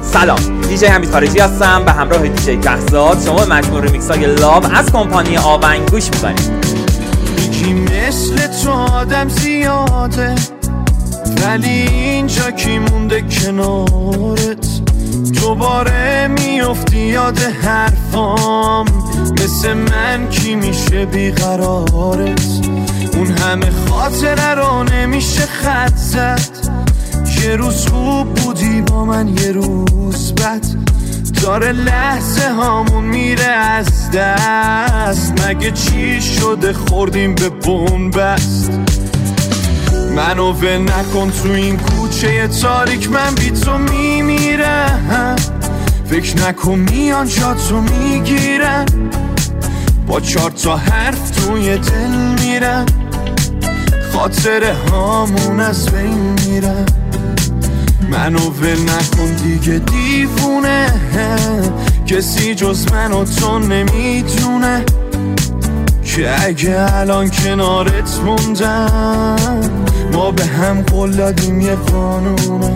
سلام، دیجی حمید خارجی هستم به همراه دیجی بهزاد. شما به مجموعه ریمیکس های لاو از کمپانی آونگ گوش میکنید. یکی مثل تو آدم زیاده، ولی اینجا کی مونده کنارت؟ دوباره میافتی یاد حرفام، مثل من کی میشه بیقرارت؟ اون همه خاطره رو نمیشه خط زد، یه روز خوب بودی با من یه روز بد، داره لحظه هامون میره از دست، مگه چی شده خوردیم به بنبست؟ منو ول نکن تو این کوچه تاریک، من بی تو میمیرم، فکر نکن میان جاتو میگیرم، با 4 تا حرف توی دل میرم، خاطره هامون از بین میرم. منو ول نکن دیگه دیوونه، کسی جز من و تو نمیدونه که اگه الان کنارت موندم، ما به هم قول دادیم یه قانونه.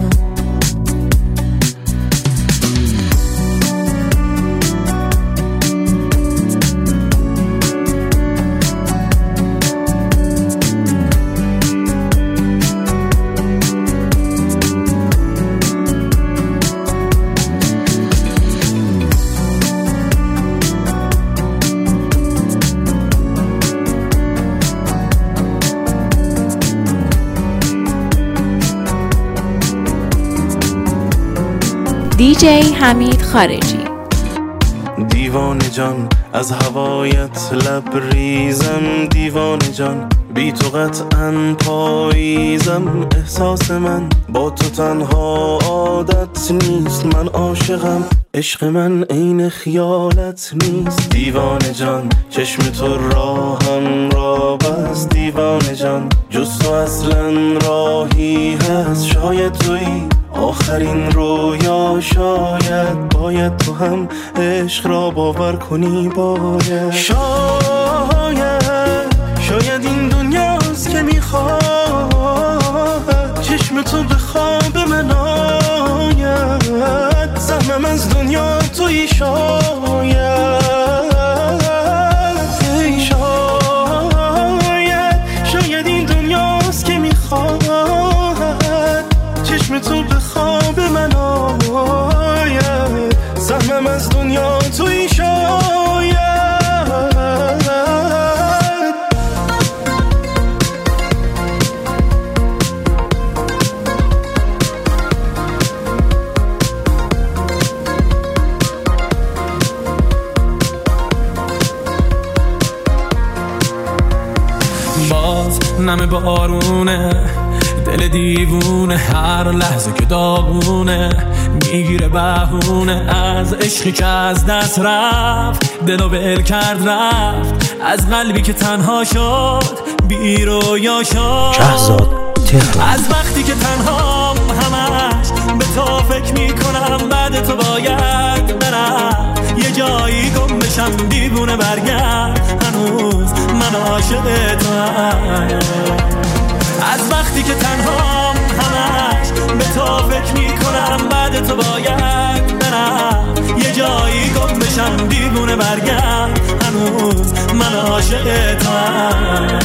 دیجی حمید خارجی. دیوانه جان از هوایت لبریزم، دیوانه جان بی تو قطعاً پاییزم، احساس من با تو تنها عادت نیست، من عاشقم عشق من عین خیالت نیست. دیوانه جان چشم تو راهم را بست، دیوانه جان جز تو اصلا راهی هست، شاید تویی آخرین رویا، باید تو هم عشق را باور کنی، شاید این دنیاست که میخواد چشم تو به خواب من آید، سهمم از دنیا تویی، شاید این دنیاست که میخواد چشم تو به خواب من آید، سهمم از دنیا تویی، باز نم بارونه، دل دیوونه هر لحظه که داغونه، میگیره بهونه از عشقی که از دست رفت، دلو ول کرد رفت، از قلبی که تنها شد بی رویا شد. شهزاد تهران. از وقتی که تنهام همش به تو فکر میکنم، بعد تو باید برم یه جایی گم بشم، دیوونه برگرد هنوز من عاشق توام. از وقتی که تنهام همش به تو فکر میکنم، بعد تو باید برم یه جایی گم بشم، دیوونه برگرد هنوز من عاشق توام.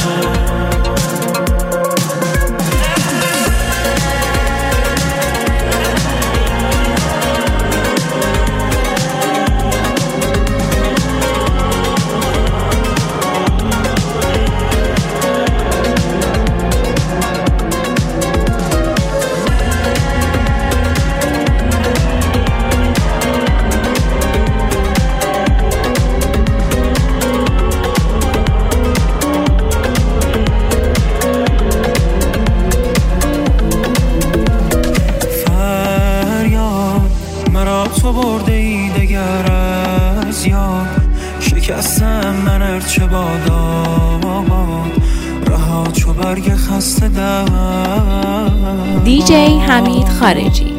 تو برده ای دگر از یاد، شکستم من ارچه بادا رها چو برگ خسته دم. دیجی حمید خارجی.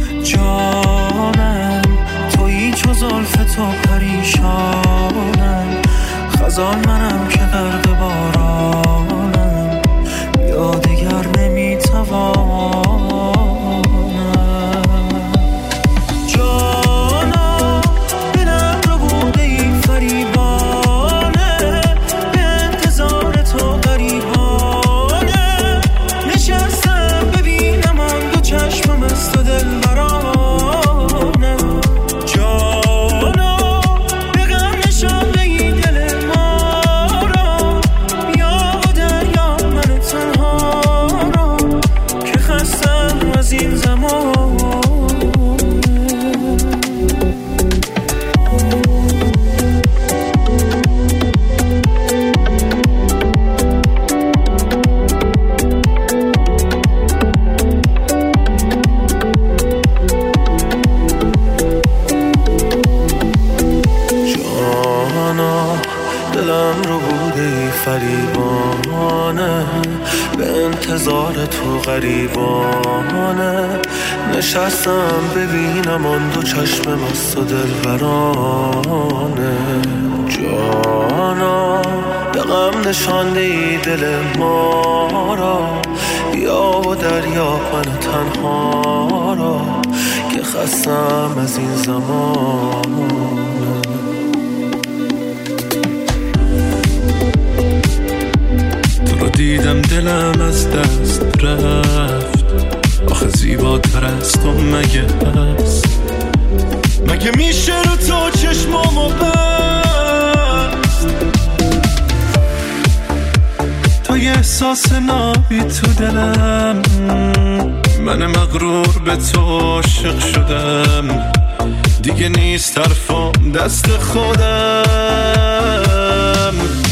جانم تویی چو زلف تو پریشانم، خزان منم که غرق بارانم، یادگر نمیتوانم. به انتظار تو غریبانه نشستم ببینم آن دو چشم مست و دلبرانه جانا به غم نشانده ای دل ما را بیا و دریا من تنها را که خستم از این زمان تو رو دیدم دلم از دست رفت آخه زیباتر از تو مگه هست مگه میشه رو تو چشمامو بست تو یه احساس نابی تو دلم من مغرور به تو عاشق شدم دیگه نیست حرفم دست خودم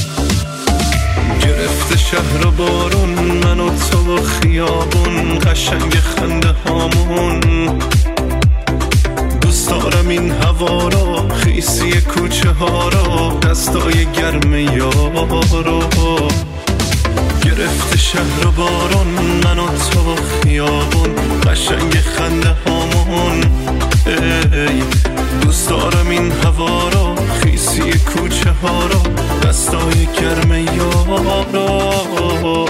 گرفته شهر و بارون من و تو و خیابون قشنگ خنده هامون دوست دارم این هوا رو خیسی کوچه ها رو دستای گرم یارو گرفته شهر و بارون من و تو و خیابون قشنگ خنده هامون ای دوست دارم این هوا رو خیسی کوچه ها رو دستای گرم یارو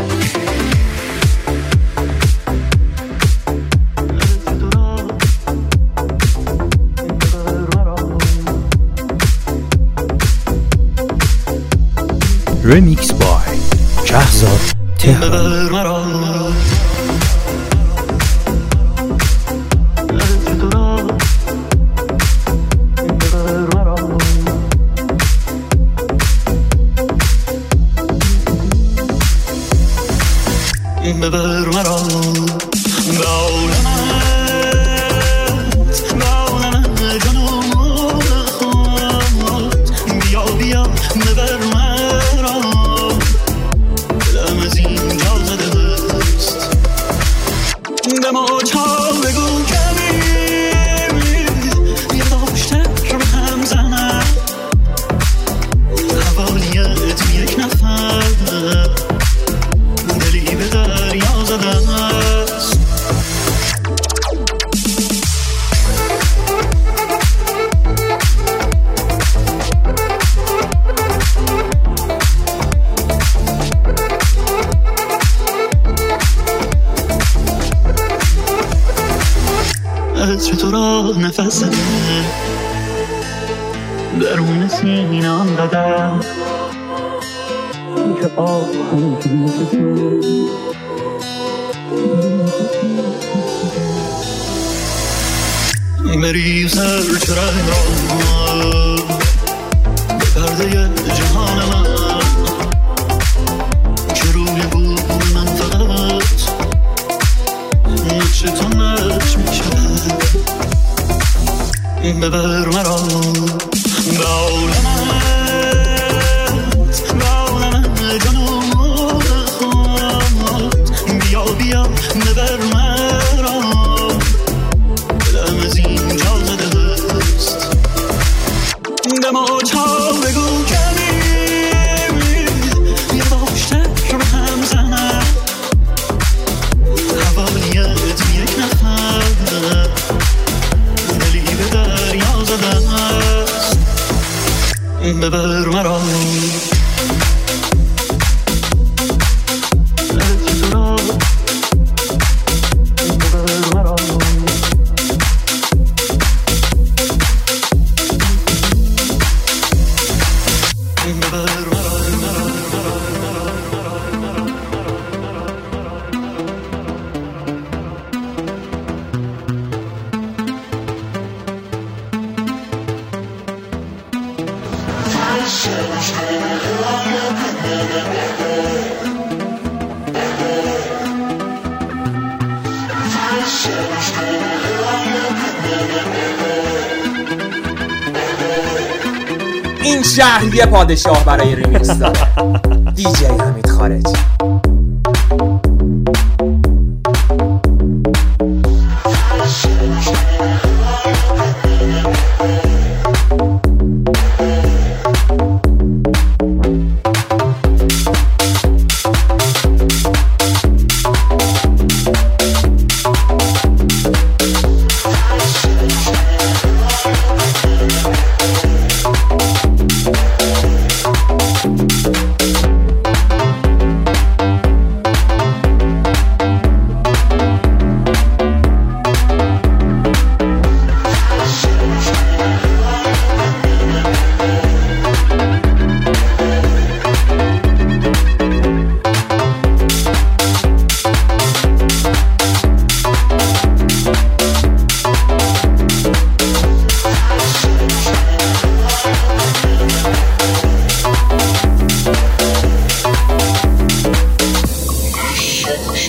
Remix by شهزاد تهران. ببر مرا به عالمت جنون خود بیا بیا ببر مرا دلم از اینجا زده است به موجها بگو کمی یه پشتر به هم زنم حوالیت یک نفر دلی به دریا زده است عطر تو را نفس زده درون سینه آنقدر که آخون که بری سر چرای را به پرده جهان من که روی بود من فقط نقش تو نقش می شود ببر مرا به عالمت جنون خود بیا بیا ببر مرا دلم از اینجا زده است به موجها بگو کمی یه پشتر به هم زنم حوالیت یک نفر دلی به دریا زده است ببر مرا این شهر یه پادشاه برای ریمیکس داره. دیجی حمید خارجی.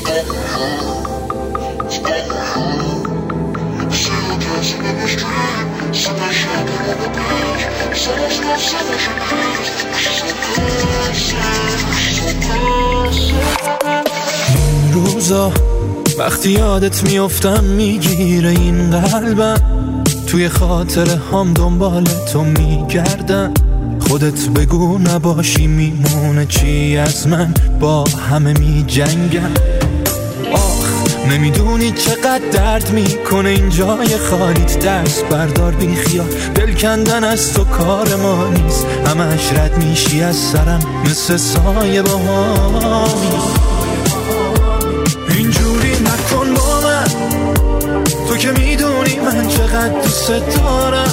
روزا وقتی یادت میافتم میگیره این قلبم، توی خاطره هم دنبال تو میگردم. خودت بگو نباشی میمونه چی از من، با همه میجنگم. آخ نمیدونی چقدر درد میکنه این جای خالیت، دست بردار بی خیال، دل کندن از تو کار ما نیست. همش رد میشی از سرم مثل سایه بهامی. اینجوری نکن با من، تو که میدونی من چقدر دوست دارم.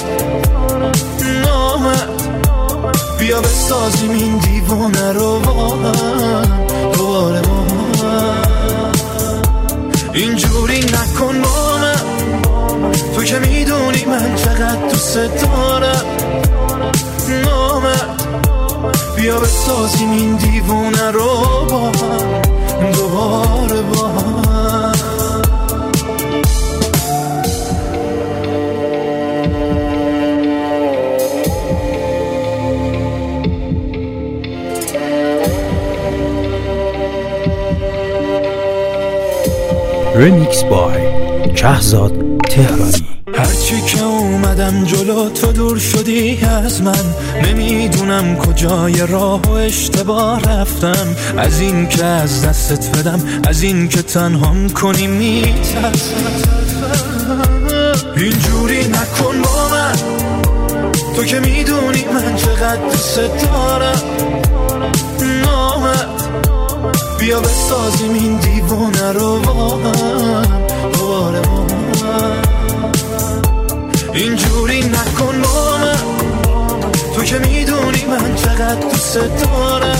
نامد بیا بسازیم این دیوونه رو با هم دوباره با هم. اینجوری نکن با من، تو که میدونی من چقدر دوست دارم. نامد بیا بسازیم این دیوونه رو با هم دوباره با هم. رمیکس بای کهزاد تهرانی. هرچی که اومدم جلو تو دور شدی از من، نمیدونم کجای راه و اشتباه رفتم. از این که از دستت بدم، از این که تنهام کنی میترسم. اینجوری نکن با من، تو که میدونی من چقدر دوست دارم. نامد بیا بسازیم این دیوونه رو با هم دوباره با هم. اینجوری نکن با من، تو که میدونی من چقدر دوست دارم.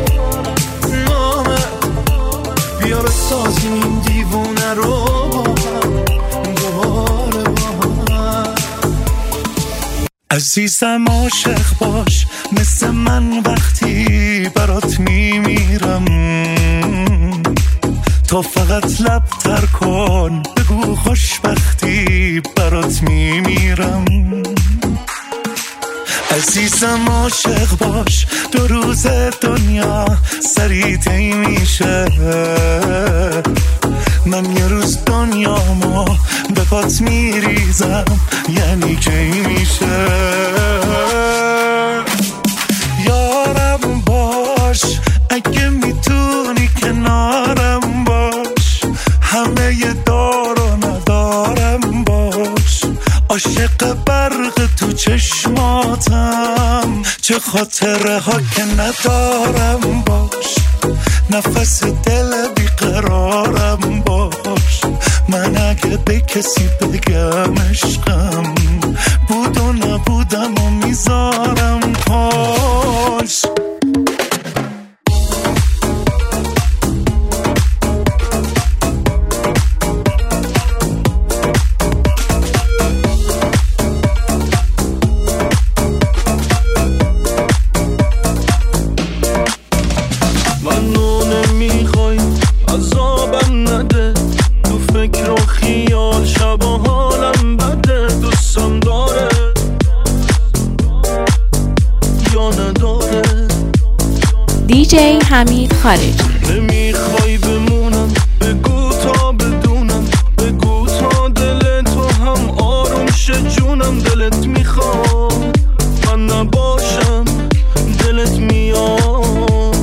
نامد بیا بسازیم این دیوونه رو با هم دوباره با هم. عزیزم عاشق باش مثل من وقتی برات میمیرم. تا فقط لب تر کن بگو خوشبختی برات میمیرم. عزیزم عاشق باش، دو روز دنیا سریع طی میشه. من یه روز دنیامو به پات میریزم، یعنی کی میشه. یارم باش اگه میتونی، کنارم باش، همه ی دار و ندارم باش. عاشق برق تو چشماتم، چه خاطره ها که ندارم باش. نفس دل بیقرارم باش. من اگه به کسی بگم عشقم، بود و نبودم و میذارم پاش. دیجی حمید خارجی. نمیخوای بمونم بگو تا بدونم، بگو تا دل تو هم آروم شه جونم. دلت میخواد من نباشم، دلت میاد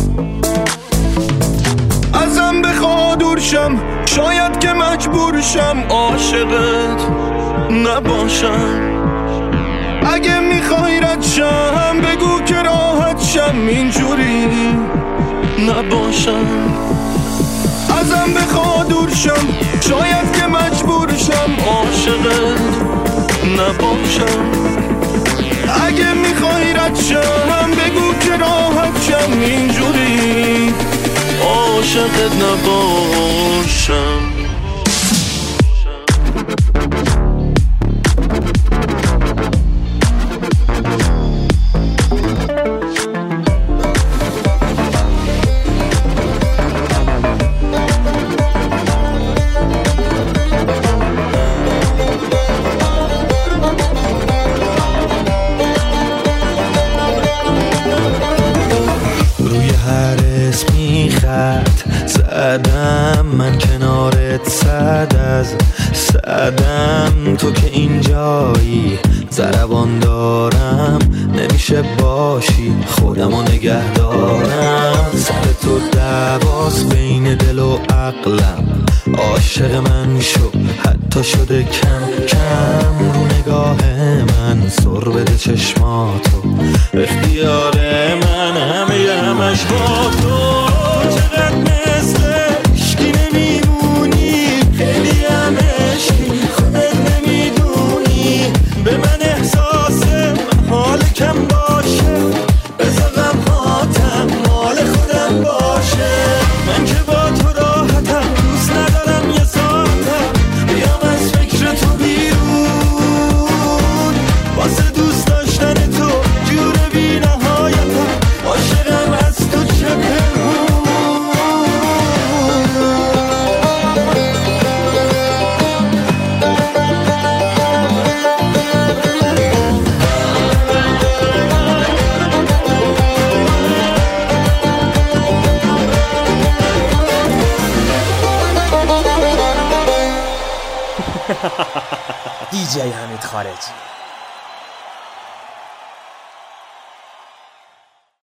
ازم بخواد دور شم. شاید که مجبور شم عاشقت نباشم. اگه میخوای رد شم بگو که راحت شم، اینجوری نباشم. ازم بخواد دور شم، شاید که مجبور شم عاشقت نباشم. اگه میخوای رد شم بگو که راحت شم، اینجوری عاشقت نباشم. بعدم من کنارت صد از صدم، تو که اینجایی ضربان دارم نمیشه باشی خودمو نگه دارم. سر تو دعواس بین دل و عقلم، عاشق من شو حتی شده کم کم. رو نگاه من سر بده چشماتو، اختیار من همش با تو. چقدر مثل عشقی نمیمونی، خیلی هم عشقی خودت نمیدونی. به من احساس حال کم باشه، بذار غمهاتم مال خودم باشه. من که با تو راحتم، دوست ندارم یه ساعتم بیام از فکر تو بیرون. واسه دوست داشتن تو جور بی نهایتم، عاشقم از تو چه پنهون. دیجی حمید خارجی.